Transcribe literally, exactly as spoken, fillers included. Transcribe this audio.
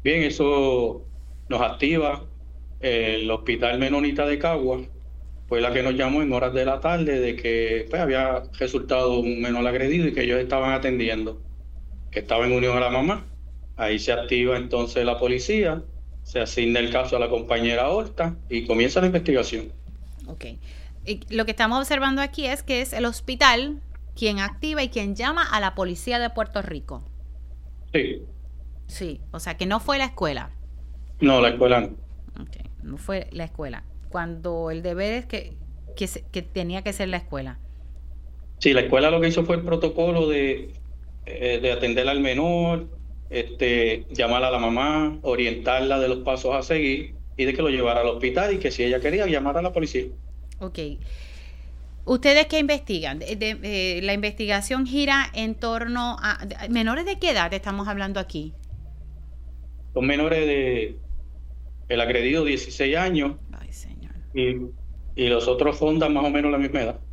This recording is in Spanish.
Bien, eso nos activa eh, el Hospital Menonita de Cagua, fue la que nos llamó en horas de la tarde de que pues, había resultado un menor agredido y que ellos estaban atendiendo, que estaba en unión a la mamá. Ahí se activa entonces la policía, se asigna el caso a la compañera Horta y comienza la investigación. Ok. Y lo que estamos observando aquí es que es el hospital quien activa y quien llama a la policía de Puerto Rico. Sí, Sí, o sea que no fue la escuela. no, la escuela no. Okay, no fue la escuela. Cuando el deber es que, que, se- que tenía que ser la escuela. Sí, la escuela lo que hizo fue el protocolo de, eh, de atender al menor, este, llamar a la mamá, orientarla de los pasos a seguir y de que lo llevara al hospital y que si ella quería llamar a la policía. Ok. ¿Ustedes qué investigan? De- de- eh, la investigación gira en torno a... de- ¿Menores de qué edad estamos hablando aquí? Los menores de el agredido dieciséis años Ay, señor. y, y los otros rondan más o menos la misma edad.